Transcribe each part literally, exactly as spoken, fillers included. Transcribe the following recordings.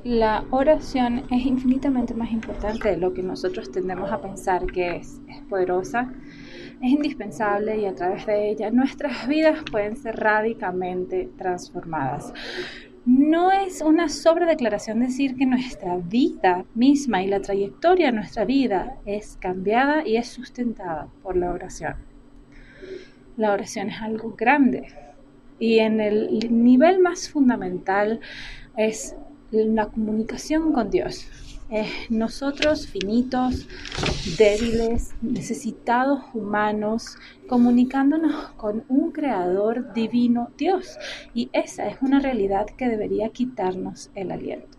La oración es infinitamente más importante de lo que nosotros tendemos a pensar que es. Es poderosa, es indispensable y a través de ella nuestras vidas pueden ser radicalmente transformadas. No es una sobredeclaración decir que nuestra vida misma y la trayectoria de nuestra vida es cambiada y es sustentada por la oración. La oración es algo grande y en el nivel más fundamental es la comunicación con Dios. Eh, nosotros finitos, débiles, necesitados humanos, comunicándonos con un creador divino, Dios. Y esa es una realidad que debería quitarnos el aliento.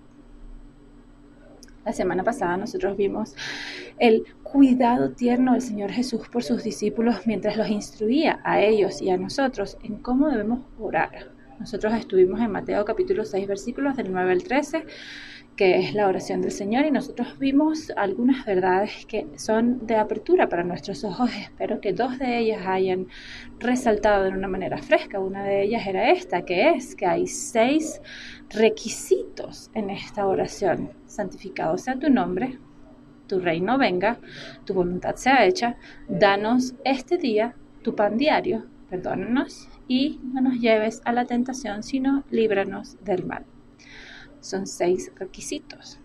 La semana pasada nosotros vimos el cuidado tierno del Señor Jesús por sus discípulos mientras los instruía a ellos y a nosotros en cómo debemos orar. Nosotros estuvimos en Mateo capítulo seis, versículos del nueve al trece, que es la oración del Señor, y nosotros vimos algunas verdades que son de apertura para nuestros ojos. Espero que dos de ellas hayan resaltado de una manera fresca. Una de ellas era esta, que es que hay seis requisitos en esta oración. Santificado sea tu nombre, tu reino venga, tu voluntad sea hecha, danos este día tu pan diario, perdónanos y no nos lleves a la tentación, sino líbranos del mal. Son seis requisitos.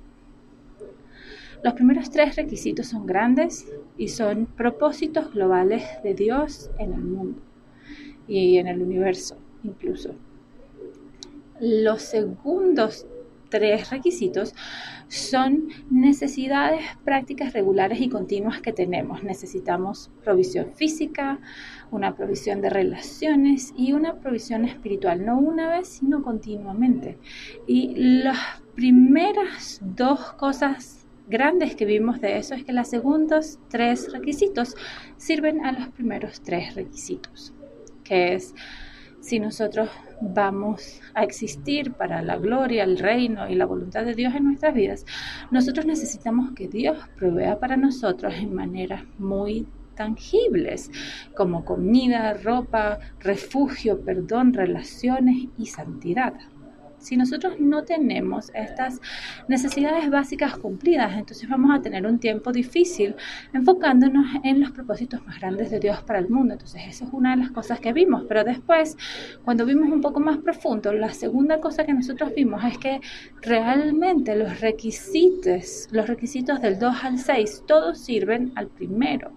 Los primeros tres requisitos son grandes y son propósitos globales de Dios en el mundo y en el universo incluso. Los segundos tres requisitos son necesidades prácticas regulares y continuas que tenemos. Necesitamos provisión física, una provisión de relaciones y una provisión espiritual, no una vez, sino continuamente. Y las primeras dos cosas grandes que vimos de eso es que los segundos tres requisitos sirven a los primeros tres requisitos, que es: si nosotros vamos a existir para la gloria, el reino y la voluntad de Dios en nuestras vidas, nosotros necesitamos que Dios provea para nosotros en maneras muy tangibles, como comida, ropa, refugio, perdón, relaciones y santidad. Si nosotros no tenemos estas necesidades básicas cumplidas, entonces vamos a tener un tiempo difícil enfocándonos en los propósitos más grandes de Dios para el mundo. Entonces eso es una de las cosas que vimos, pero después, cuando vimos un poco más profundo, la segunda cosa que nosotros vimos es que realmente los requisitos, los requisitos del dos al seis, todos sirven al primero.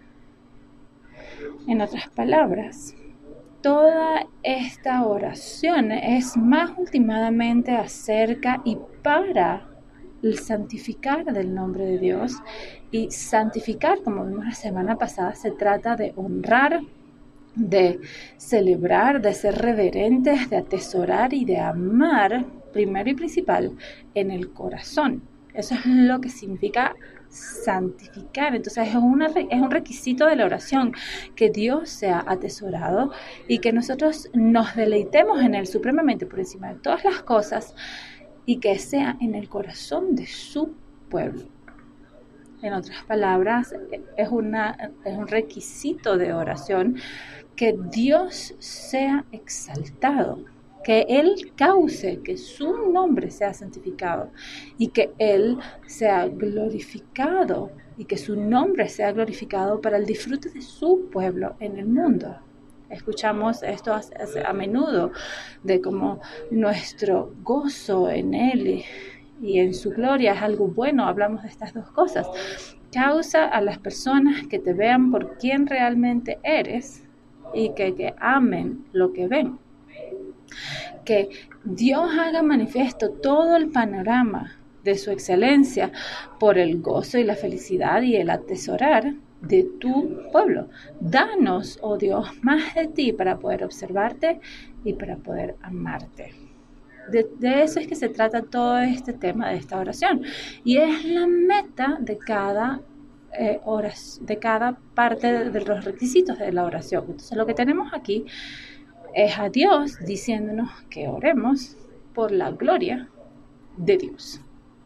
En otras palabras, toda esta oración es más últimamente acerca y para el santificar del nombre de Dios. Y santificar, como vimos la semana pasada, se trata de honrar, de celebrar, de ser reverentes, de atesorar y de amar, primero y principal, en el corazón. Eso es lo que significa santificar. Entonces es, una, es un requisito de la oración que Dios sea atesorado y que nosotros nos deleitemos en Él supremamente por encima de todas las cosas y que sea en el corazón de su pueblo. En otras palabras, es, una, es un requisito de oración que Dios sea exaltado, que Él cause que su nombre sea santificado y que Él sea glorificado y que su nombre sea glorificado para el disfrute de su pueblo en el mundo. Escuchamos esto a, a, a menudo de cómo nuestro gozo en Él y, y en su gloria es algo bueno. Hablamos de estas dos cosas. Causa a las personas que te vean por quien realmente eres y que, que amen lo que ven. Que Dios haga manifiesto todo el panorama de su excelencia por el gozo y la felicidad y el atesorar de tu pueblo. Danos, oh Dios, más de ti para poder observarte y para poder amarte. De, de eso es que se trata todo este tema de esta oración. Y es la meta de cada, eh, oras, de cada parte de, de los requisitos de la oración. Entonces lo que tenemos aquí es a Dios diciéndonos que oremos por la gloria de Dios.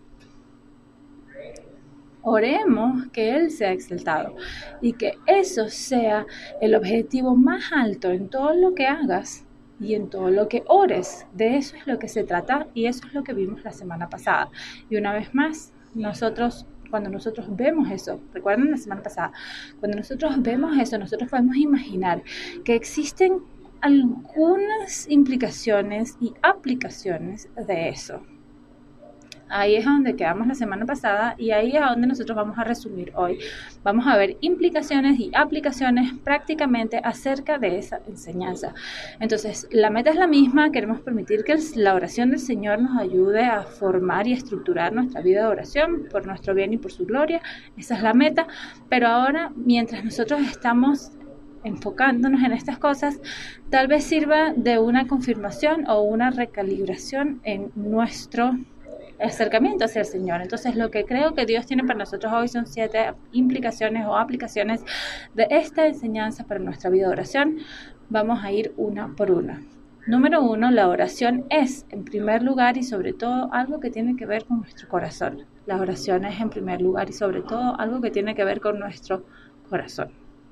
Oremos que Él sea exaltado y que eso sea el objetivo más alto en todo lo que hagas y en todo lo que ores. De eso es lo que se trata y eso es lo que vimos la semana pasada. Y una vez más, nosotros, cuando nosotros vemos eso, recuerden la semana pasada, cuando nosotros vemos eso, nosotros podemos imaginar que existen algunas implicaciones y aplicaciones de eso. Ahí es donde quedamos la semana pasada y ahí es donde nosotros vamos a resumir hoy. Vamos a ver implicaciones y aplicaciones prácticamente acerca de esa enseñanza. Entonces, la meta es la misma. Queremos permitir que la oración del Señor nos ayude a formar y estructurar nuestra vida de oración por nuestro bien y por su gloria. Esa es la meta. Pero ahora, mientras nosotros estamos enfocándonos en estas cosas, tal vez sirva de una confirmación o una recalibración en nuestro acercamiento hacia el Señor. Entonces, lo que creo que Dios tiene para nosotros hoy son siete implicaciones o aplicaciones de esta enseñanza para nuestra vida de oración. Vamos a ir una por una. Número uno, la oración es, en primer lugar y sobre todo, algo que tiene que ver con nuestro corazón. La oración es, en primer lugar y sobre todo, algo que tiene que ver con nuestro corazón.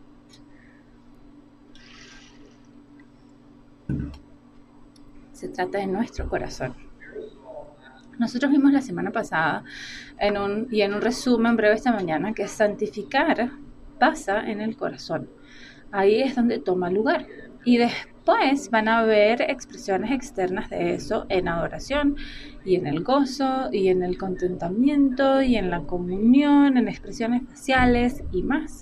Se trata de nuestro corazón. Nosotros vimos la semana pasada en un, y en un resumen breve esta mañana que santificar pasa en el corazón. Ahí es donde toma lugar. Y después van a haber expresiones externas de eso en adoración y en el gozo y en el contentamiento y en la comunión, en expresiones faciales y más.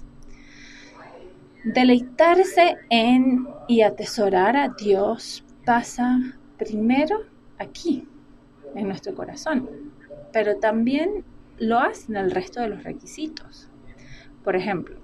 Deleitarse en y atesorar a Dios pasa primero aquí, en nuestro corazón, pero también lo hacen el resto de los requisitos. Por ejemplo,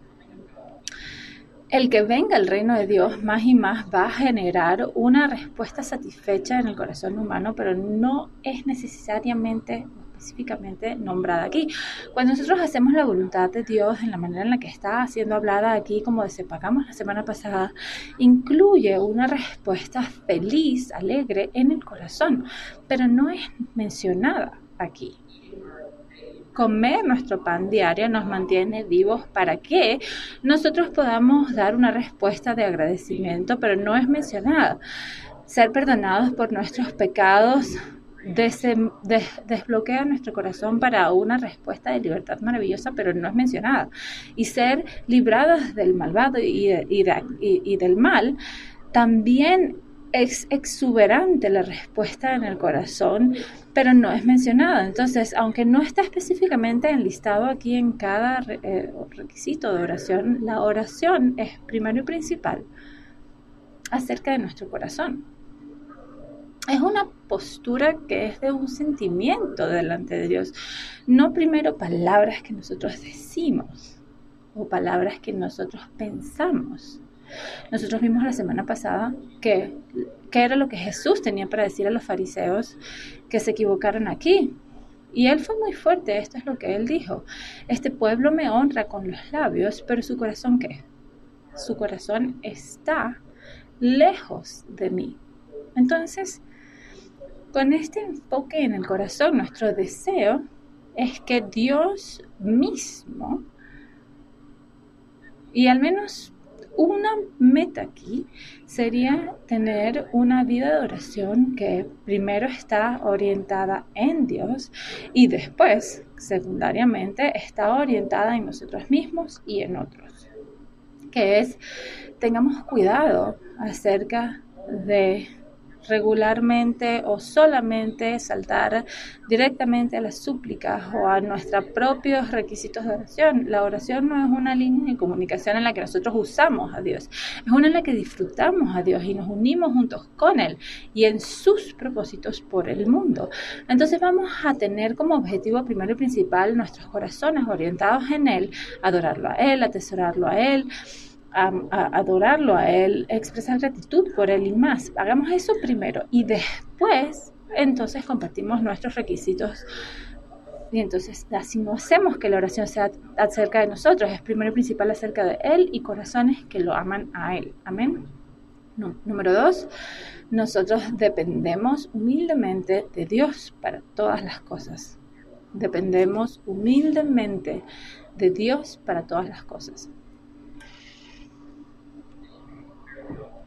el que venga el reino de Dios más y más va a generar una respuesta satisfecha en el corazón humano, pero no es necesariamente específicamente nombrada aquí. Cuando nosotros hacemos la voluntad de Dios en la manera en la que está siendo hablada aquí, como desempacamos la semana pasada, incluye una respuesta feliz, alegre en el corazón, pero no es mencionada aquí. Comer nuestro pan diario nos mantiene vivos para que nosotros podamos dar una respuesta de agradecimiento, pero no es mencionada. Ser perdonados por nuestros pecados Des, des, desbloquea nuestro corazón para una respuesta de libertad maravillosa, pero no es mencionada. Y ser librados del malvado y, de, y, de, y, y del mal, también es exuberante la respuesta en el corazón, pero no es mencionada. Entonces, aunque no está específicamente enlistado aquí en cada eh, requisito de oración, la oración es primero y principal acerca de nuestro corazón. Es una postura que es de un sentimiento delante de Dios, no primero palabras que nosotros decimos o palabras que nosotros pensamos. Nosotros vimos la semana pasada que, que era lo que Jesús tenía para decir a los fariseos que se equivocaron aquí. Y él fue muy fuerte, esto es lo que él dijo. Este pueblo me honra con los labios, pero su corazón ¿qué? Su corazón está lejos de mí. Entonces, con este enfoque en el corazón, nuestro deseo es que Dios mismo, y al menos una meta aquí, sería tener una vida de oración que primero está orientada en Dios y después, secundariamente, está orientada en nosotros mismos y en otros. Que es, tengamos cuidado acerca de regularmente o solamente saltar directamente a las súplicas o a nuestros propios requisitos de oración. La oración no es una línea de comunicación en la que nosotros usamos a Dios, es una en la que disfrutamos a Dios y nos unimos juntos con Él y en sus propósitos por el mundo. Entonces vamos a tener como objetivo primero y principal nuestros corazones orientados en Él, adorarlo a Él, atesorarlo a Él, A, a adorarlo a Él, expresar gratitud por Él y más. Hagamos eso primero y después entonces compartimos nuestros requisitos y entonces así no hacemos que la oración sea acerca de nosotros, es primero y principal acerca de Él y corazones que lo aman a Él. Amén. No. Número dos, nosotros dependemos humildemente de Dios para todas las cosas. Dependemos humildemente de Dios para todas las cosas.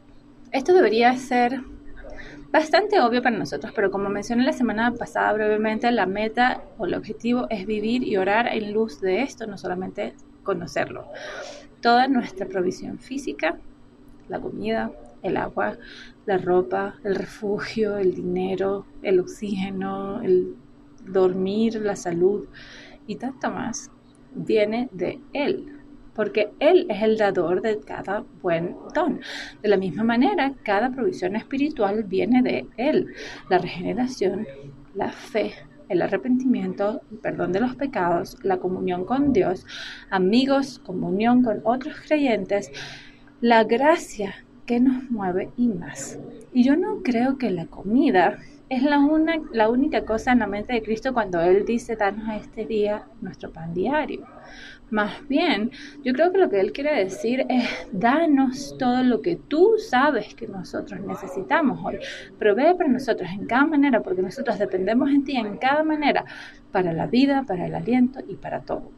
Esto debería ser bastante obvio para nosotros, pero como mencioné la semana pasada brevemente, la meta o el objetivo es vivir y orar en luz de esto, no solamente conocerlo. Toda nuestra provisión física, la comida, el agua, la ropa, el refugio, el dinero, el oxígeno, el dormir, la salud y tanto más, viene de Él, porque Él es el dador de cada buen don. De la misma manera, cada provisión espiritual viene de Él. La regeneración, la fe, el arrepentimiento, el perdón de los pecados, la comunión con Dios, amigos, comunión con otros creyentes, la gracia que nos mueve y más. Y yo no creo que la comida es la, una, la única cosa en la mente de Cristo cuando Él dice, danos este día nuestro pan diario. Más bien, yo creo que lo que Él quiere decir es, danos todo lo que tú sabes que nosotros necesitamos hoy. Provee para nosotros en cada manera, porque nosotros dependemos en ti en cada manera, para la vida, para el aliento y para todo.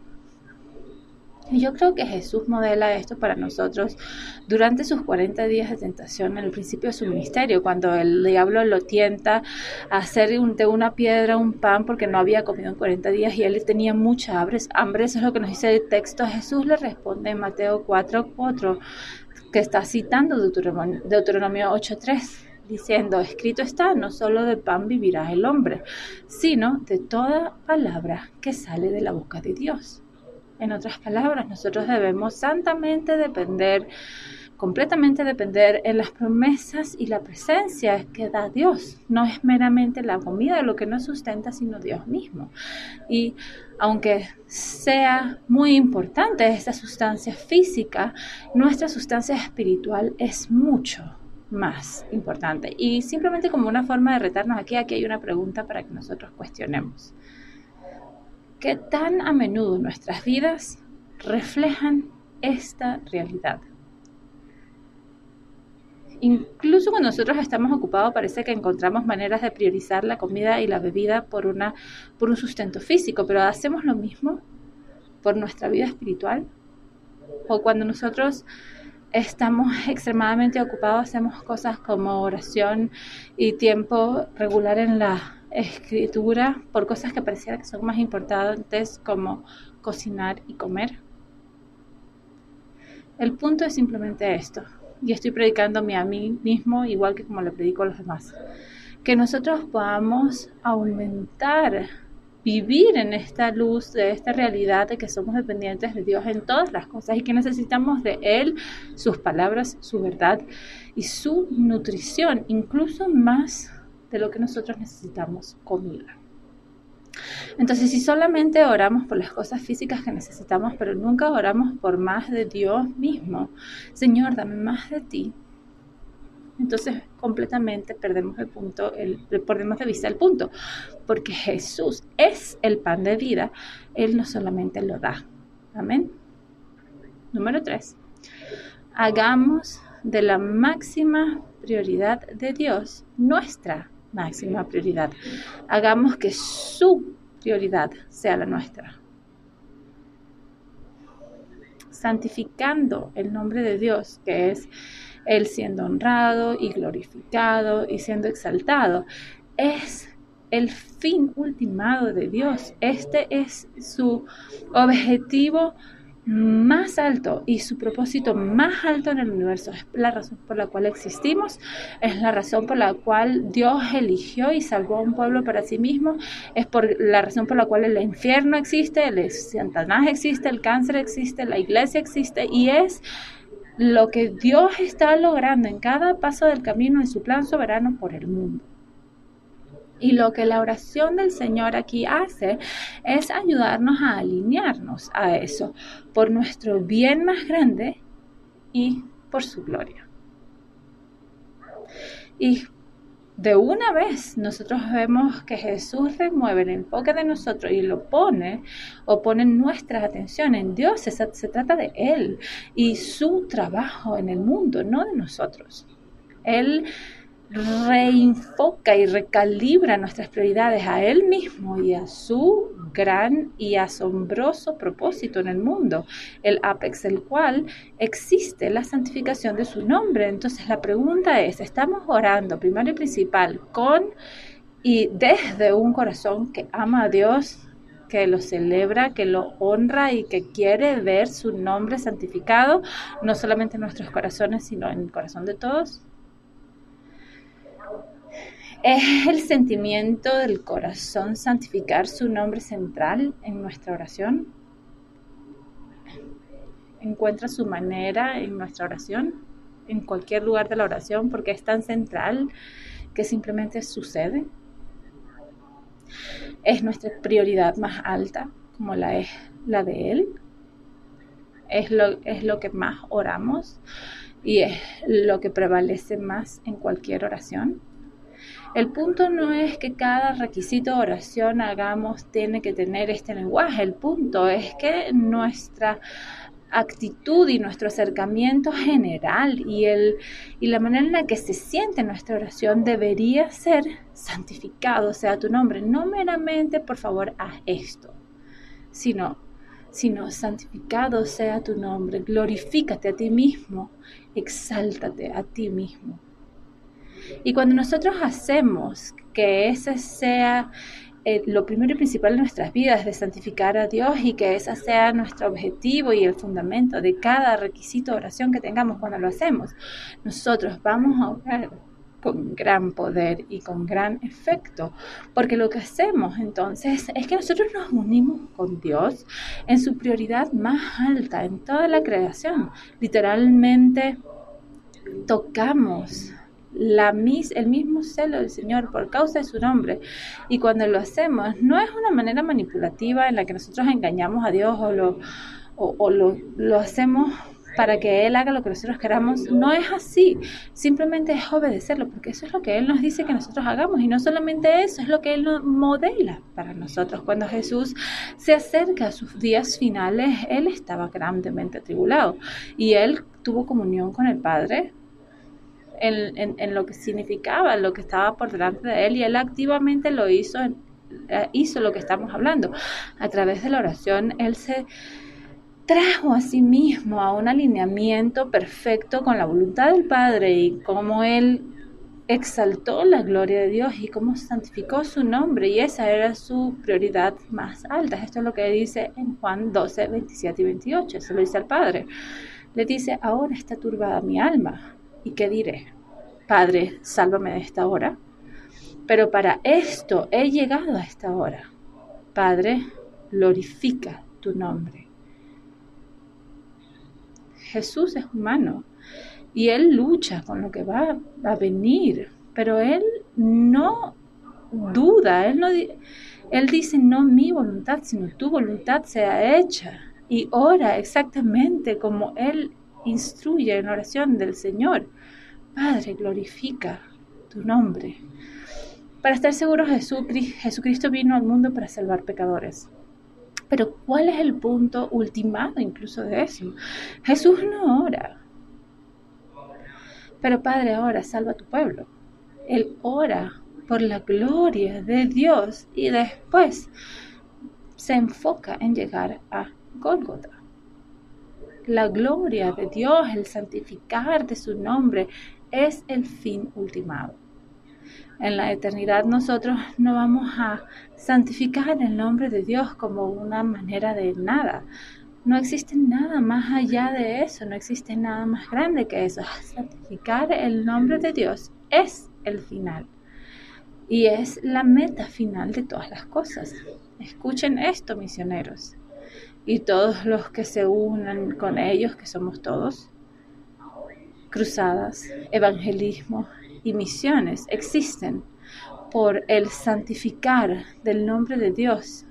Y yo creo que Jesús modela esto para nosotros durante sus cuarenta días de tentación en el principio de su ministerio, cuando el diablo lo tienta a hacer de una piedra un pan porque no había comido en cuarenta días y él tenía mucha hambre. Eso es lo que nos dice el texto. Jesús le responde en Mateo cuatro cuatro, que está citando Deuteronomio, Deuteronomio ocho tres. Diciendo, escrito está, no solo de pan vivirá el hombre, sino de toda palabra que sale de la boca de Dios. En otras palabras, nosotros debemos santamente depender, completamente depender en las promesas y la presencia que da Dios. No es meramente la comida lo que nos sustenta, sino Dios mismo. Y aunque sea muy importante esta sustancia física, nuestra sustancia espiritual es mucho más importante. Y simplemente como una forma de retarnos aquí, aquí hay una pregunta para que nosotros cuestionemos. ¿Qué tan a menudo nuestras vidas reflejan esta realidad? Incluso cuando nosotros estamos ocupados parece que encontramos maneras de priorizar la comida y la bebida por, una, por un sustento físico, pero ¿hacemos lo mismo por nuestra vida espiritual? O cuando nosotros estamos extremadamente ocupados hacemos cosas como oración y tiempo regular en la escritura por cosas que pareciera que son más importantes como cocinar y comer. El punto es simplemente esto, y estoy predicándome a mí mismo igual que como le predico a los demás, que nosotros podamos aumentar, vivir en esta luz, de esta realidad de que somos dependientes de Dios en todas las cosas y que necesitamos de Él, sus palabras, su verdad y su nutrición, incluso más de lo que nosotros necesitamos comida. Entonces, si solamente oramos por las cosas físicas que necesitamos, pero nunca oramos por más de Dios mismo, Señor, dame más de ti, entonces completamente perdemos el punto, el, perdemos de vista el punto, porque Jesús es el pan de vida, Él no solamente lo da. Amén. Número tres, hagamos de la máxima prioridad de Dios nuestra máxima prioridad. Hagamos que su prioridad sea la nuestra. Santificando el nombre de Dios, que es Él siendo honrado y glorificado y siendo exaltado, es el fin ultimado de Dios. Este es su objetivo más alto y su propósito más alto en el universo. Es la razón por la cual existimos, es la razón por la cual Dios eligió y salvó a un pueblo para sí mismo, es por la razón por la cual el infierno existe, el Satanás existe, el cáncer existe, la iglesia existe, y es lo que Dios está logrando en cada paso del camino en su plan soberano por el mundo. Y lo que la oración del Señor aquí hace es ayudarnos a alinearnos a eso por nuestro bien más grande y por su gloria. Y de una vez nosotros vemos que Jesús remueve el enfoque de nosotros y lo pone o pone nuestra atención en Dios. Se, se trata de Él y su trabajo en el mundo, no de nosotros. Él reenfoca y recalibra nuestras prioridades a Él mismo y a su gran y asombroso propósito en el mundo, el ápex del cual existe la santificación de su nombre. Entonces la pregunta es, ¿estamos orando primero y principal con y desde un corazón que ama a Dios, que lo celebra, que lo honra y que quiere ver su nombre santificado, no solamente en nuestros corazones, sino en el corazón de todos? ¿Es el sentimiento del corazón santificar su nombre central en nuestra oración? ¿Encuentra su manera en nuestra oración? En cualquier lugar de la oración, porque es tan central que simplemente sucede. ¿Es nuestra prioridad más alta como la es la de Él? ¿Es lo, es lo que más oramos y es lo que prevalece más en cualquier oración? El punto no es que cada requisito de oración hagamos tiene que tener este lenguaje. El punto es que nuestra actitud y nuestro acercamiento general y, el, y la manera en la que se siente nuestra oración debería ser santificado sea tu nombre. No meramente, por favor, haz esto, sino, sino santificado sea tu nombre. Glorifícate a ti mismo, exáltate a ti mismo. Y cuando nosotros hacemos que ese sea eh, lo primero y principal de nuestras vidas, de santificar a Dios y que ese sea nuestro objetivo y el fundamento de cada requisito de oración que tengamos cuando lo hacemos, nosotros vamos a orar con gran poder y con gran efecto, porque lo que hacemos entonces es que nosotros nos unimos con Dios en su prioridad más alta en toda la creación. Literalmente tocamos La mis, el mismo celo del Señor por causa de su nombre, y cuando lo hacemos no es una manera manipulativa en la que nosotros engañamos a Dios o lo, o, o lo, lo hacemos para que Él haga lo que nosotros queramos. No es así, simplemente es obedecerlo, porque eso es lo que Él nos dice que nosotros hagamos, y no solamente eso, es lo que Él nos modela para nosotros. Cuando Jesús se acerca a sus días finales, Él estaba grandemente atribulado y Él tuvo comunión con el Padre En, en, en lo que significaba, lo que estaba por delante de él, y él activamente lo hizo, hizo lo que estamos hablando. A través de la oración, él se trajo a sí mismo a un alineamiento perfecto con la voluntad del Padre, y cómo él exaltó la gloria de Dios y cómo santificó su nombre, y esa era su prioridad más alta. Esto es lo que dice en Juan doce, veintisiete y veintiocho, se lo dice al Padre. Le dice, ahora está turbada mi alma. ¿Y qué diré? Padre, sálvame de esta hora. Pero para esto he llegado a esta hora. Padre, glorifica tu nombre. Jesús es humano y Él lucha con lo que va a venir, pero Él no duda, Él, no, él dice, no mi voluntad, sino tu voluntad sea hecha. Y ora exactamente como Él instruye en oración del Señor. Padre, glorifica tu nombre. Para estar seguros, Jesús, Jesucristo vino al mundo para salvar pecadores. Pero ¿cuál es el punto ultimado incluso de eso? Jesús no ora, pero Padre, ahora salva a tu pueblo. Él ora por la gloria de Dios y después se enfoca en llegar a Gólgota. La gloria de Dios, el santificar de su nombre, es el fin ultimado. En la eternidad nosotros no vamos a santificar el nombre de Dios como una manera de nada. No existe nada más allá de eso, no existe nada más grande que eso. Santificar el nombre de Dios es el final y es la meta final de todas las cosas. Escuchen esto, misioneros, y todos los que se unan con ellos, que somos todos. Cruzadas, evangelismo y misiones existen por el santificar del nombre de Dios.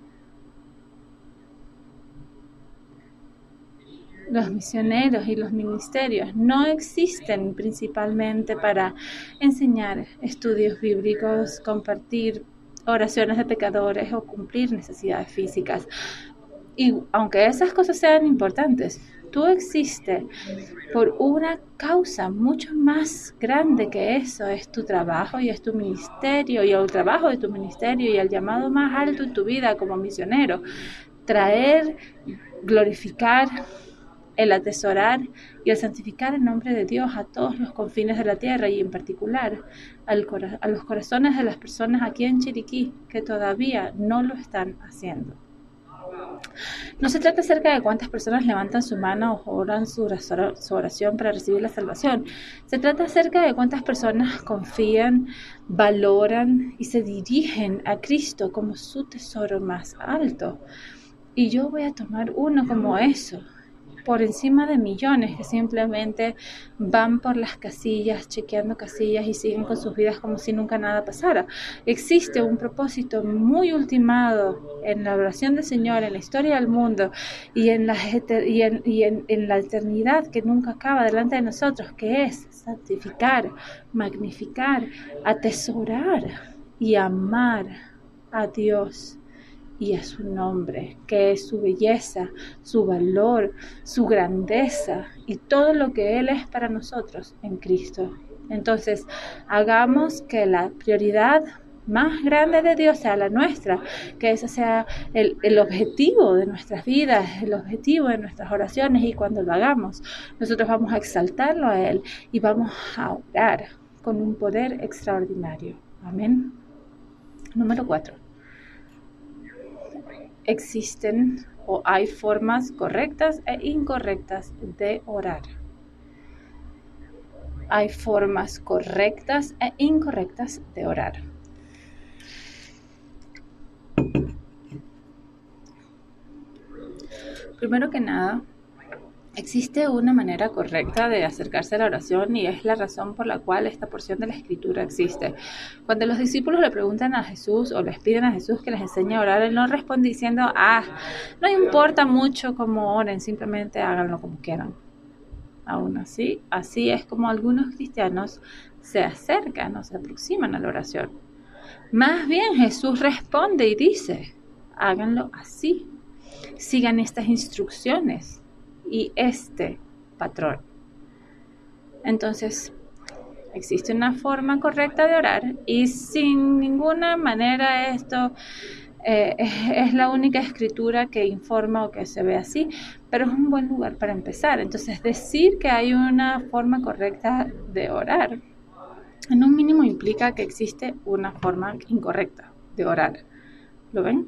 Los misioneros y los ministerios no existen principalmente para enseñar estudios bíblicos, compartir oraciones de pecadores o cumplir necesidades físicas. Y aunque esas cosas sean importantes, tú existes por una causa mucho más grande que eso. Es tu trabajo y es tu ministerio y el trabajo de tu ministerio y el llamado más alto en tu vida como misionero. Traer, glorificar, el atesorar y el santificar el nombre de Dios a todos los confines de la tierra y en particular al cora- a los corazones de las personas aquí en Chiriquí que todavía no lo están haciendo. No se trata acerca de cuántas personas levantan su mano o oran su oración para recibir la salvación. Se trata acerca de cuántas personas confían, valoran y se dirigen a Cristo como su tesoro más alto. Y yo voy a tomar uno como eso, por encima de millones que simplemente van por las casillas, chequeando casillas y siguen con sus vidas como si nunca nada pasara. Existe un propósito muy ultimado en la oración del Señor, en la historia del mundo y en la, y en, y en, en la eternidad que nunca acaba delante de nosotros, que es santificar, magnificar, atesorar y amar a Dios y a su nombre, que es su belleza, su valor, su grandeza y todo lo que Él es para nosotros en Cristo. Entonces, hagamos que la prioridad más grande de Dios sea la nuestra, que ese sea el, el objetivo de nuestras vidas, el objetivo de nuestras oraciones, y cuando lo hagamos, nosotros vamos a exaltarlo a Él y vamos a orar con un poder extraordinario. Amén. Número cuatro. Existen o hay formas correctas e incorrectas de orar. Hay formas correctas e incorrectas de orar. Primero que nada, existe una manera correcta de acercarse a la oración y es la razón por la cual esta porción de la Escritura existe. Cuando los discípulos le preguntan a Jesús o les piden a Jesús que les enseñe a orar, Él no responde diciendo, ah, no importa mucho cómo oren, simplemente háganlo como quieran. Aún así, así es como algunos cristianos se acercan o se aproximan a la oración. Más bien Jesús responde y dice, háganlo así, sigan estas instrucciones y este patrón. Entonces, existe una forma correcta de orar y sin ninguna manera esto eh, es la única escritura que informa o que se ve así, pero es un buen lugar para empezar. Entonces, decir que hay una forma correcta de orar en un mínimo implica que existe una forma incorrecta de orar. ¿Lo ven?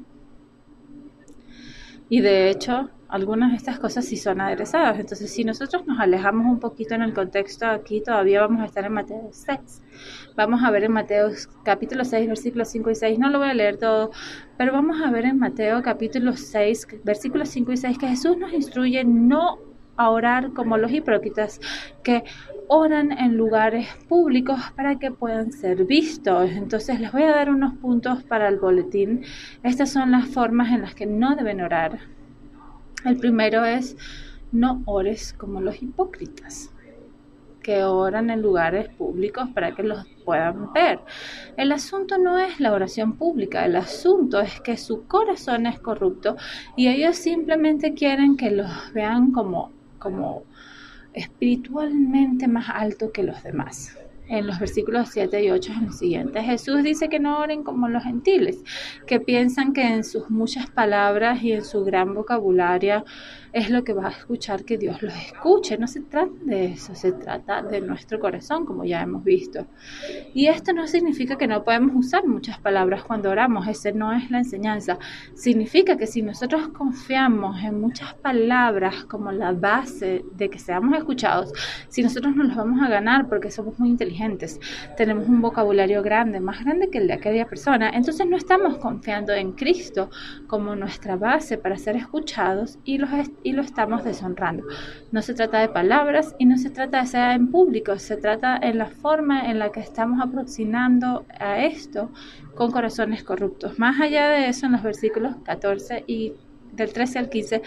Y de hecho, algunas de estas cosas sí son aderezadas. Entonces, si nosotros nos alejamos un poquito en el contexto aquí, todavía vamos a estar en Mateo seis. Vamos a ver en Mateo capítulo seis, versículos cinco y seis. No lo voy a leer todo, pero vamos a ver en Mateo capítulo seis, versículos cinco y seis, que Jesús nos instruye no a orar como los hipócritas, que oran en lugares públicos para que puedan ser vistos. Entonces les voy a dar unos puntos para el boletín. Estas son las formas en las que no deben orar. El primero es, no ores como los hipócritas, que oran en lugares públicos para que los puedan ver. El asunto no es la oración pública, el asunto es que su corazón es corrupto y ellos simplemente quieren que los vean como, como espiritualmente más alto que los demás. En los versículos siete y ocho en los siguientes, Jesús dice que no oren como los gentiles, que piensan que en sus muchas palabras y en su gran vocabulario es lo que va a escuchar que Dios los escuche. No se trata de eso, se trata de nuestro corazón, como ya hemos visto. Y esto no significa que no podemos usar muchas palabras cuando oramos, esa no es la enseñanza. Significa que si nosotros confiamos en muchas palabras como la base de que seamos escuchados, si nosotros nos los vamos a ganar porque somos muy inteligentes, tenemos un vocabulario grande, más grande que el de aquella persona, entonces no estamos confiando en Cristo como nuestra base para ser escuchados y los y lo estamos deshonrando. No se trata de palabras y no se trata de ser en público, se trata en la forma en la que estamos aproximando a esto con corazones corruptos. Más allá de eso, en los versículos catorce y del trece al quince,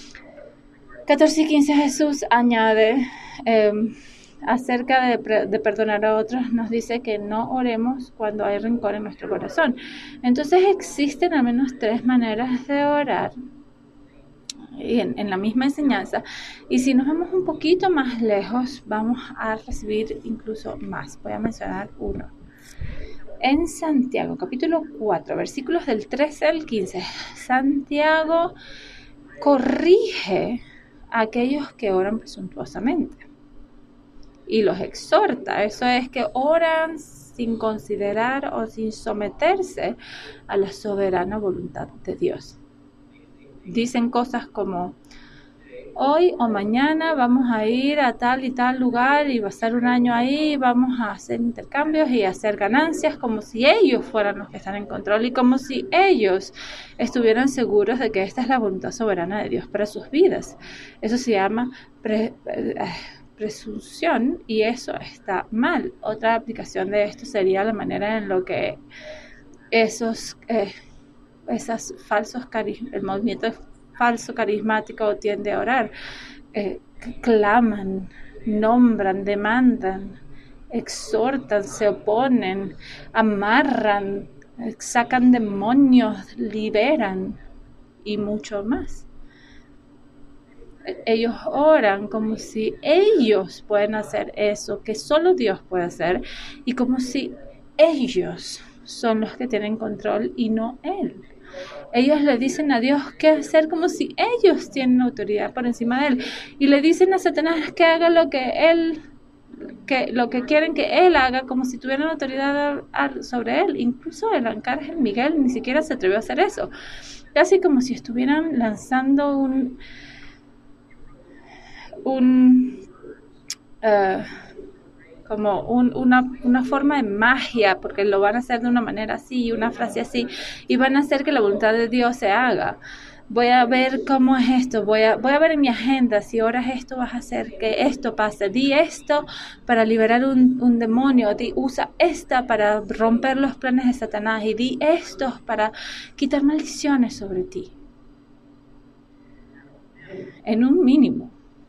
catorce y quince, Jesús añade eh, acerca de, de perdonar a otros, nos dice que no oremos cuando hay rencor en nuestro corazón. Entonces existen al menos tres maneras de orar en, en la misma enseñanza. Y si nos vamos un poquito más lejos, vamos a recibir incluso más. Voy a mencionar uno. En Santiago, capítulo cuatro, versículos del trece al quince, Santiago corrige a aquellos que oran presuntuosamente y los exhorta. Eso es que oran sin considerar o sin someterse a la soberana voluntad de Dios. Dicen cosas como: hoy o mañana vamos a ir a tal y tal lugar y va a estar un año ahí, vamos a hacer intercambios y hacer ganancias, como si ellos fueran los que están en control y como si ellos estuvieran seguros de que esta es la voluntad soberana de Dios para sus vidas. Eso se llama pre, eh, presunción y eso está mal. Otra aplicación de esto sería la manera en lo que esos, eh, esos falsos carismas, el movimiento falso carismático tiende a orar, eh, claman, nombran, demandan, exhortan, se oponen, amarran, sacan demonios, liberan y mucho más. Ellos oran como si ellos pueden hacer eso que solo Dios puede hacer y como si ellos son los que tienen control y no Él. Ellos le dicen a Dios qué hacer como si ellos tienen autoridad por encima de Él. Y le dicen a Satanás que haga lo que Él, que lo que quieren que Él haga, como si tuvieran autoridad sobre Él. Incluso el arcángel Miguel ni siquiera se atrevió a hacer eso. Casi como si estuvieran lanzando un... un uh, como un, una, una forma de magia, porque lo van a hacer de una manera así, una frase así, y van a hacer que la voluntad de Dios se haga. Voy a ver cómo es esto, voy a, voy a ver en mi agenda, si oras esto vas a hacer que esto pase, di esto para liberar un, un demonio, di, usa esta para romper los planes de Satanás, y di esto para quitar maldiciones sobre ti. En un mínimo.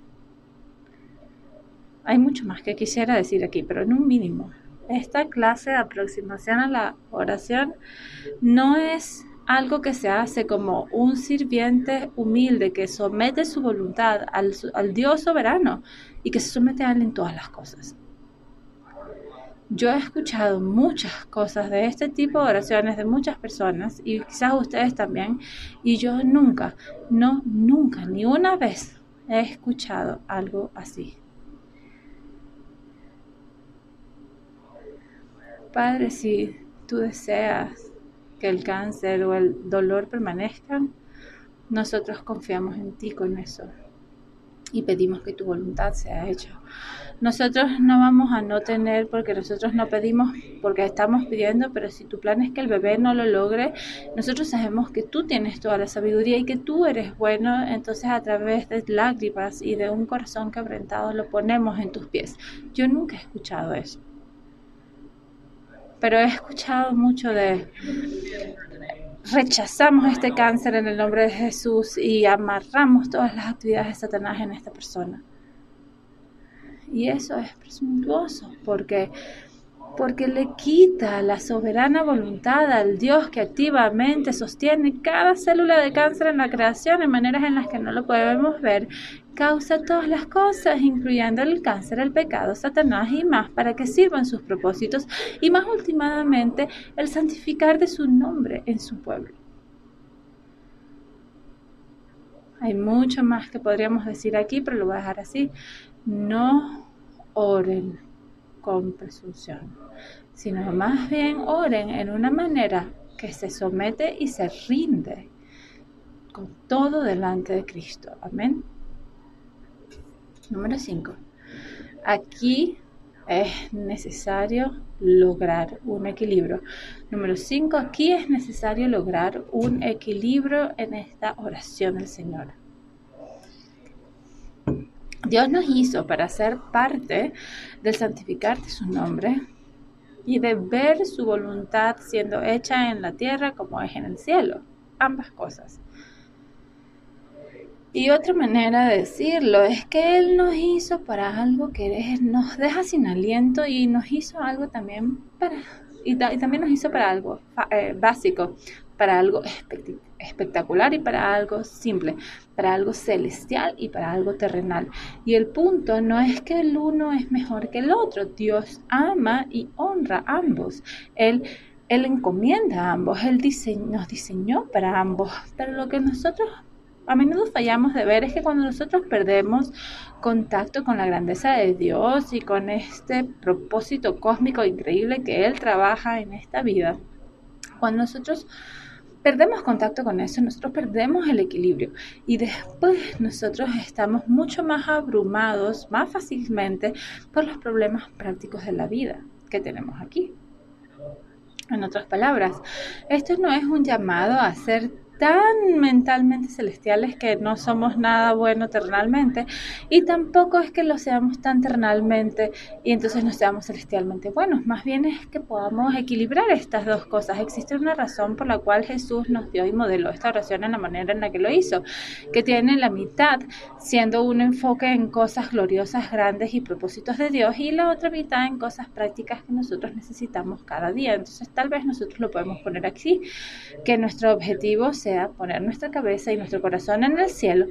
Hay mucho más que quisiera decir aquí, pero en un mínimo. Esta clase de aproximación a la oración no es algo que se hace como un sirviente humilde que somete su voluntad al, al Dios soberano y que se somete a Él en todas las cosas. Yo he escuchado muchas cosas de este tipo de oraciones de muchas personas y quizás ustedes también, y yo nunca, no, nunca, ni una vez he escuchado algo así. Padre, si tú deseas que el cáncer o el dolor permanezcan, nosotros confiamos en ti con eso y pedimos que tu voluntad sea hecha. Nosotros no vamos a no tener porque nosotros no pedimos porque estamos pidiendo, pero si tu plan es que el bebé no lo logre, nosotros sabemos que tú tienes toda la sabiduría y que tú eres bueno, entonces a través de lágrimas y de un corazón quebrantado lo ponemos en tus pies. Yo nunca he escuchado eso. Pero he escuchado mucho de rechazamos este cáncer en el nombre de Jesús y amarramos todas las actividades de Satanás en esta persona. Y eso es presuntuoso porque, porque le quita la soberana voluntad al Dios que activamente sostiene cada célula de cáncer en la creación en maneras en las que no lo podemos ver. Causa todas las cosas, incluyendo el cáncer, el pecado, Satanás y más, para que sirvan sus propósitos y más últimamente el santificar de su nombre en su pueblo. Hay mucho más que podríamos decir aquí, pero lo voy a dejar así. No oren con presunción, sino más bien oren en una manera que se somete y se rinde con todo delante de Cristo. Amén. Número cinco. Aquí es necesario lograr un equilibrio. Número cinco. Aquí es necesario lograr un equilibrio en esta oración del Señor. Dios nos hizo para ser parte del santificar de su nombre y de ver su voluntad siendo hecha en la tierra como es en el cielo. Ambas cosas. Y otra manera de decirlo es que Él nos hizo para algo que nos deja sin aliento y nos hizo algo también para, y, ta, y también nos hizo para algo eh, básico, para algo espect- espectacular y para algo simple, para algo celestial y para algo terrenal. Y el punto no es que el uno es mejor que el otro. Dios ama y honra a ambos. Él, él encomienda a ambos. Él dise- nos diseñó para ambos. Pero lo que nosotros a menudo fallamos de ver es que cuando nosotros perdemos contacto con la grandeza de Dios y con este propósito cósmico increíble que Él trabaja en esta vida, cuando nosotros perdemos contacto con eso, nosotros perdemos el equilibrio y después nosotros estamos mucho más abrumados, más fácilmente por los problemas prácticos de la vida que tenemos aquí. En otras palabras, esto no es un llamado a ser tan mentalmente celestiales que no somos nada bueno terrenalmente, y tampoco es que lo seamos tan terrenalmente y entonces no seamos celestialmente buenos. Más bien es que podamos equilibrar estas dos cosas. Existe una razón por la cual Jesús nos dio y modeló esta oración en la manera en la que lo hizo, que tiene la mitad siendo un enfoque en cosas gloriosas, grandes y propósitos de Dios, y la otra mitad en cosas prácticas que nosotros necesitamos cada día. Entonces tal vez nosotros lo podemos poner aquí, que nuestro objetivo sea poner nuestra cabeza y nuestro corazón en el cielo,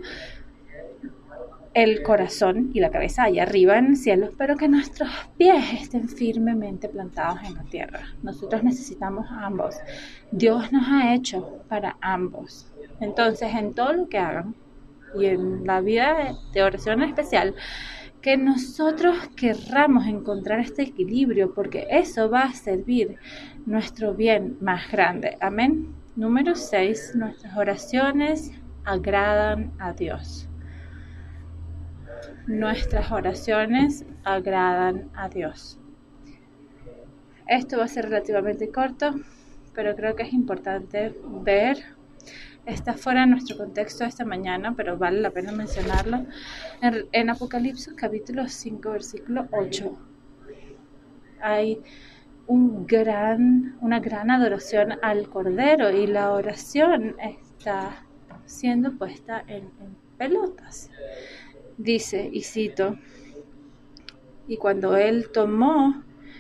el corazón y la cabeza allá arriba en el cielo, pero que nuestros pies estén firmemente plantados en la tierra. Nosotros necesitamos a ambos. Dios nos ha hecho para ambos. Entonces, en todo lo que hagan y en la vida de, de oración en especial, que nosotros querramos encontrar este equilibrio, porque eso va a servir nuestro bien más grande. Amén. Número seis, nuestras oraciones agradan a Dios. Nuestras oraciones agradan a Dios. Esto va a ser relativamente corto, pero creo que es importante ver. Está fuera de nuestro contexto esta mañana, pero vale la pena mencionarlo. En, en Apocalipsis capítulo cinco, versículo ocho, hay un gran, una gran adoración al Cordero, y la oración está siendo puesta en, en pelotas. Dice, y cito, y cuando él tomó,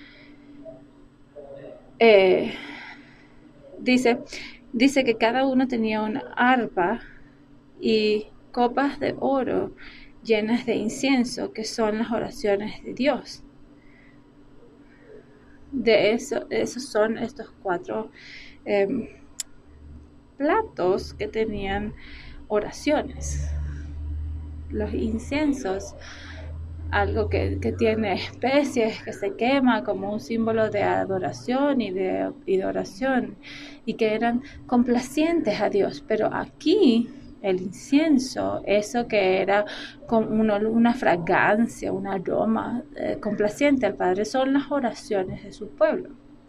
eh, dice, dice que cada uno tenía una arpa y copas de oro llenas de incienso, que son las oraciones de Dios. De eso, esos son estos cuatro eh, platos que tenían oraciones. Los inciensos, algo que, que tiene especies, que se quema como un símbolo de adoración y de, y de oración, y que eran complacientes a Dios. Pero aquí el incienso, eso que era con una, una fragancia, un aroma eh, complaciente al Padre, son las oraciones de su pueblo.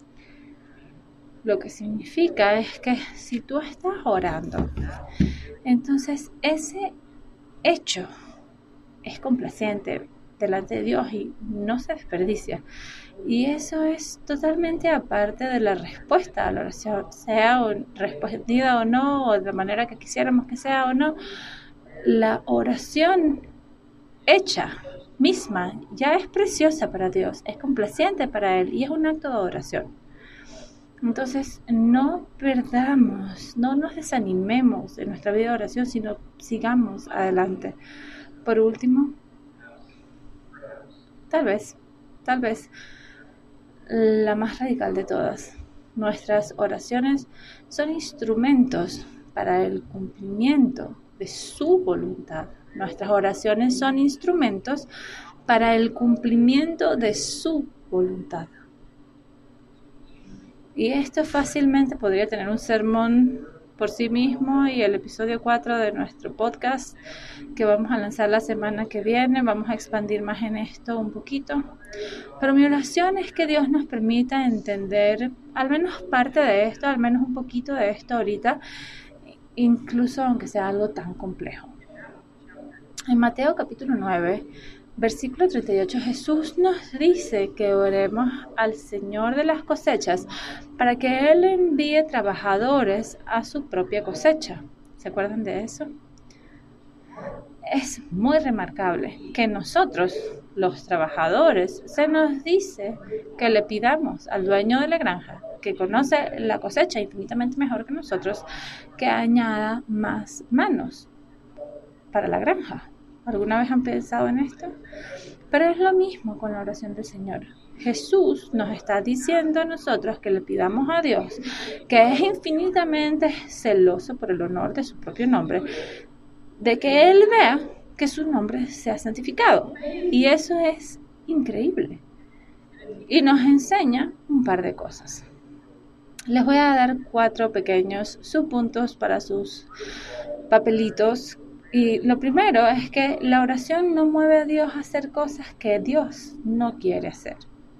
Lo que significa es que si tú estás orando, entonces ese hecho es complaciente delante de Dios y no se desperdicia. Y eso es totalmente aparte de la respuesta a la oración, sea respondida o no, o de la manera que quisiéramos que sea o no. La oración hecha misma ya es preciosa para Dios, es complaciente para Él y es un acto de adoración. Entonces no perdamos, no nos desanimemos en nuestra vida de oración, sino sigamos adelante. Por último, tal vez, tal vez la más radical de todas, nuestras oraciones son instrumentos para el cumplimiento de su voluntad. Nuestras oraciones son instrumentos para el cumplimiento de su voluntad. Y esto fácilmente podría tener un sermón por sí mismo, y el episodio cuatro de nuestro podcast que vamos a lanzar la semana que viene, vamos a expandir más en esto un poquito. Pero mi oración es que Dios nos permita entender al menos parte de esto, al menos un poquito de esto ahorita, incluso aunque sea algo tan complejo. En Mateo capítulo nueve, versículo treinta y ocho, Jesús nos dice que oremos al Señor de las cosechas para que Él envíe trabajadores a su propia cosecha. ¿Se acuerdan de eso? Es muy remarcable que nosotros, los trabajadores, se nos dice que le pidamos al dueño de la granja, que conoce la cosecha infinitamente mejor que nosotros, que añada más manos para la granja. ¿Alguna vez han pensado en esto? Pero es lo mismo con la oración del Señor. Jesús nos está diciendo a nosotros que le pidamos a Dios, que es infinitamente celoso por el honor de su propio nombre, de que Él vea que su nombre sea santificado. Y eso es increíble. Y nos enseña un par de cosas. Les voy a dar cuatro pequeños subpuntos para sus papelitos. Y lo primero es que la oración no mueve a Dios a hacer cosas que Dios no quiere hacer.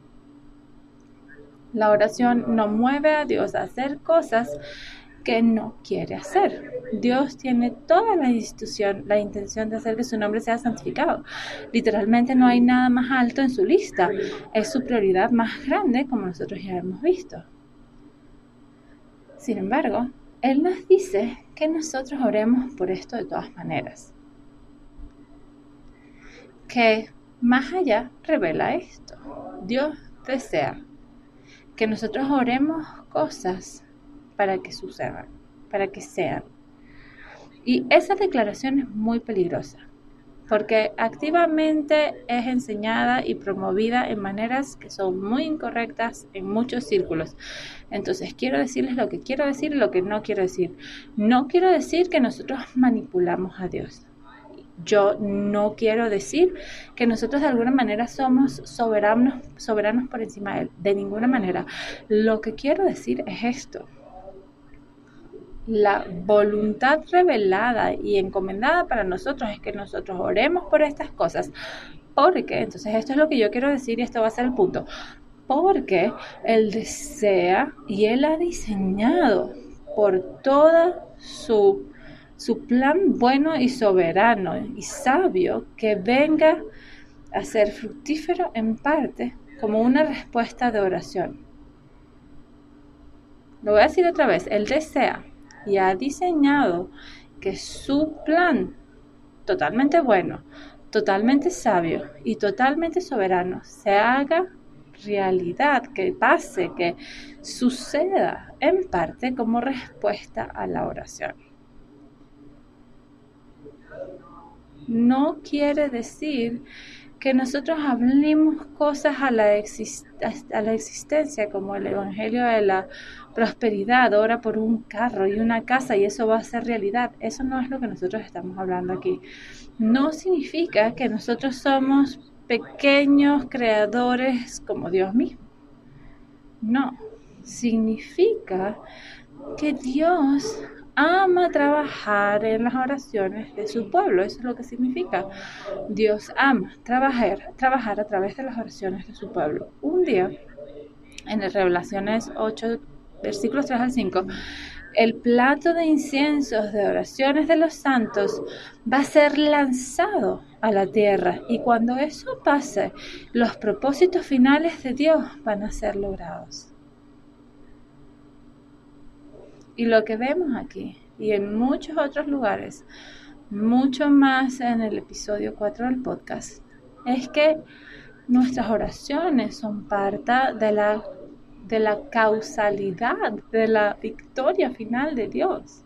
La oración no mueve a Dios a hacer cosas que no quiere hacer. Dios tiene toda la institución, la intención de hacer que su nombre sea santificado. Literalmente no hay nada más alto en su lista. Es su prioridad más grande, como nosotros ya hemos visto. Sin embargo, Él nos dice que nosotros oremos por esto de todas maneras. Que más allá revela esto. Dios desea que nosotros oremos cosas para que sucedan, para que sean. Y esa declaración es muy peligrosa, porque activamente es enseñada y promovida en maneras que son muy incorrectas en muchos círculos. Entonces quiero decirles lo que quiero decir y lo que no quiero decir. No quiero decir que nosotros manipulamos a Dios. Yo no quiero decir que nosotros de alguna manera somos soberanos, soberanos por encima de Él. De ninguna manera. Lo que quiero decir es esto. La voluntad revelada y encomendada para nosotros es que nosotros oremos por estas cosas. Porque, entonces esto es lo que yo quiero decir y esto va a ser el punto. Porque Él desea y Él ha diseñado por toda su, su plan bueno y soberano y sabio que venga a ser fructífero en parte como una respuesta de oración. Lo voy a decir otra vez. Él desea y ha diseñado que su plan totalmente bueno, totalmente sabio y totalmente soberano se haga realidad, que pase, que suceda en parte como respuesta a la oración. No quiere decir que nosotros hablemos cosas a la, exist- a la existencia, como el evangelio de la prosperidad, ora por un carro y una casa y eso va a ser realidad. Eso no es lo que nosotros estamos hablando aquí. No significa que nosotros somos pequeños creadores como Dios mismo. No, significa que Dios ama trabajar en las oraciones de su pueblo. Eso es lo que significa. Dios ama trabajar, trabajar a través de las oraciones de su pueblo. Un día, en el Revelaciones ocho, versículos tres al cinco, el plato de inciensos de oraciones de los santos va a ser lanzado a la tierra. Y cuando eso pase, los propósitos finales de Dios van a ser logrados. Y lo que vemos aquí y en muchos otros lugares, mucho más en el episodio cuatro del podcast, es que nuestras oraciones son parte de la, de la causalidad, de la victoria final de Dios.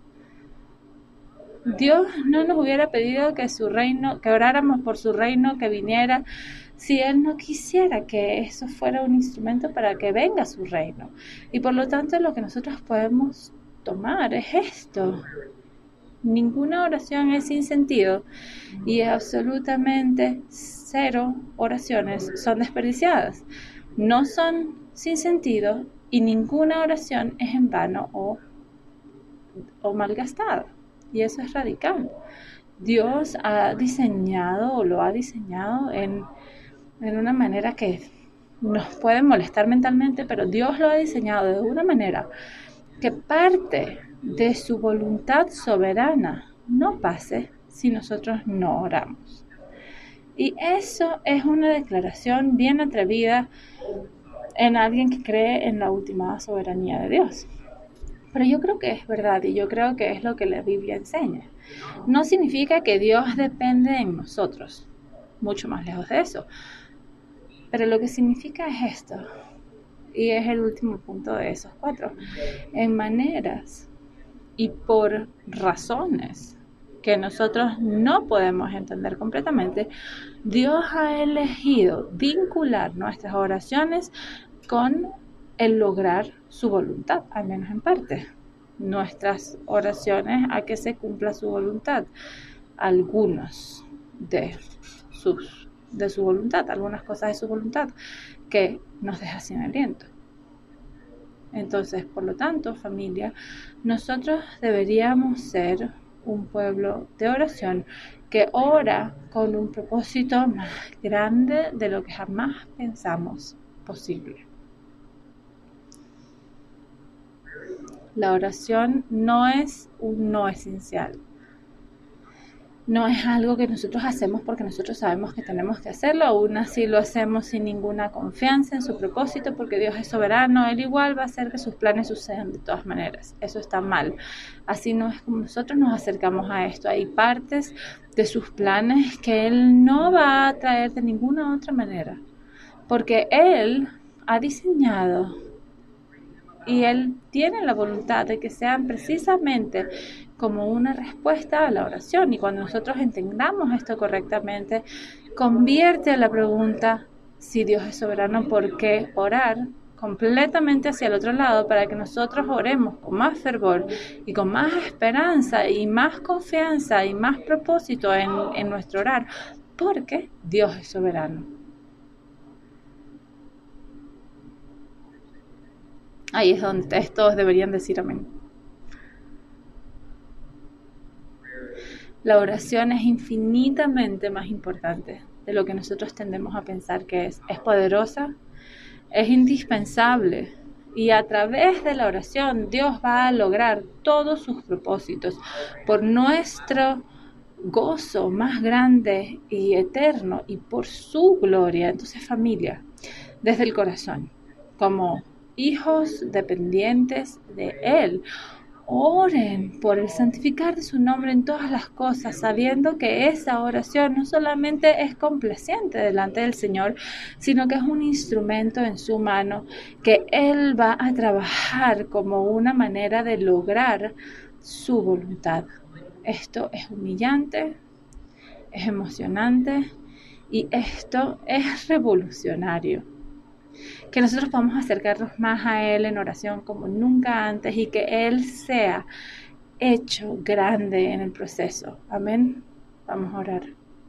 Dios no nos hubiera pedido que su reino, que oráramos por su reino, que viniera, si Él no quisiera que eso fuera un instrumento para que venga su reino. Y por lo tanto lo que nosotros podemos tomar es esto. Ninguna oración es sin sentido y absolutamente cero oraciones son desperdiciadas. No son sin sentido y ninguna oración es en vano o, o malgastada. Y eso es radical. Dios ha diseñado o lo ha diseñado en, en una manera que nos puede molestar mentalmente, pero Dios lo ha diseñado de una manera que parte de su voluntad soberana no pase si nosotros no oramos. Y eso es una declaración bien atrevida en alguien que cree en la última soberanía de Dios. Pero yo creo que es verdad y yo creo que es lo que la Biblia enseña. No significa que Dios depende en nosotros, mucho más lejos de eso. Pero lo que significa es esto, y es el último punto de esos cuatro. En maneras y por razones que nosotros no podemos entender completamente, Dios ha elegido vincular nuestras oraciones con el lograr su voluntad, al menos en parte. Nuestras oraciones a que se cumpla su voluntad, algunos de sus de su voluntad, algunas cosas de su voluntad que nos deja sin aliento. Entonces, por lo tanto, familia, nosotros deberíamos ser un pueblo de oración que ora con un propósito más grande de lo que jamás pensamos posible. La oración no es un no esencial. No es algo que nosotros hacemos porque nosotros sabemos que tenemos que hacerlo, aún así lo hacemos sin ninguna confianza en su propósito, porque Dios es soberano, Él igual va a hacer que sus planes sucedan de todas maneras. Eso está mal. Así no es como nosotros nos acercamos a esto. Hay partes de sus planes que Él no va a traer de ninguna otra manera, porque Él ha diseñado y Él tiene la voluntad de que sean precisamente como una respuesta a la oración. Y cuando nosotros entendamos esto correctamente, convierte la pregunta, si Dios es soberano, ¿por qué orar? Completamente hacia el otro lado, para que nosotros oremos con más fervor y con más esperanza y más confianza y más propósito en, en nuestro orar, porque Dios es soberano. Ahí es donde ustedes todos deberían decir amén. La oración es infinitamente más importante de lo que nosotros tendemos a pensar que es. Es poderosa, es indispensable, y a través de la oración Dios va a lograr todos sus propósitos por nuestro gozo más grande y eterno y por su gloria. Entonces, familia, desde el corazón, como hijos dependientes de Él, oren por el santificar de su nombre en todas las cosas, sabiendo que esa oración no solamente es complaciente delante del Señor, sino que es un instrumento en su mano que Él va a trabajar como una manera de lograr su voluntad. Esto es humillante, es emocionante y esto es revolucionario. Que nosotros podamos acercarnos más a Él en oración como nunca antes y que Él sea hecho grande en el proceso. Amén. Vamos a orar.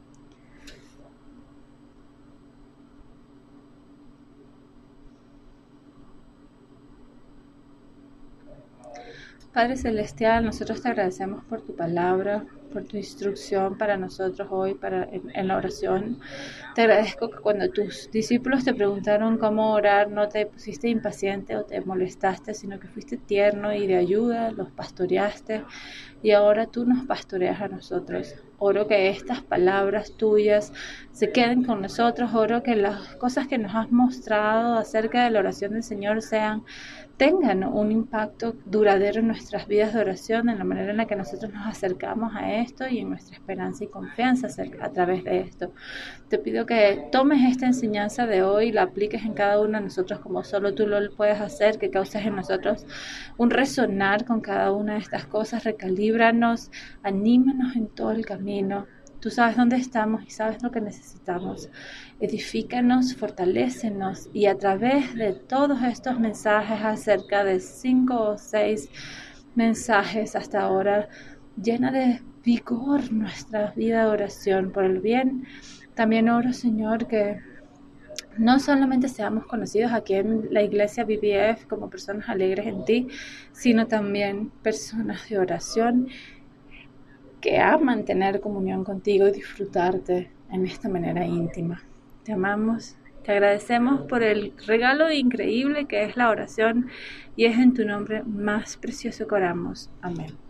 Padre Celestial, nosotros te agradecemos por tu palabra, por tu instrucción para nosotros hoy para, en, en la oración. Te agradezco que cuando tus discípulos te preguntaron cómo orar, no te pusiste impaciente o te molestaste, sino que fuiste tierno y de ayuda, los pastoreaste, y ahora tú nos pastoreas a nosotros. Oro que estas palabras tuyas se queden con nosotros. Oro que las cosas que nos has mostrado acerca de la oración del Señor sean tengan un impacto duradero en nuestras vidas de oración, en la manera en la que nosotros nos acercamos a esto y en nuestra esperanza y confianza a través de esto. Te pido que tomes esta enseñanza de hoy y la apliques en cada uno de nosotros como solo tú lo puedes hacer, que causes en nosotros un resonar con cada una de estas cosas. Recalíbranos, anímanos en todo el camino. Tú sabes dónde estamos y sabes lo que necesitamos. Edifícanos, fortalécenos, y a través de todos estos mensajes, acerca de cinco o seis mensajes hasta ahora, llena de vigor nuestra vida de oración por el bien. También oro, Señor, que no solamente seamos conocidos aquí en la iglesia B B F como personas alegres en ti, sino también personas de oración que aman tener comunión contigo y disfrutarte en esta manera íntima. Te amamos, te agradecemos por el regalo increíble que es la oración, y es en tu nombre más precioso que oramos. Amén.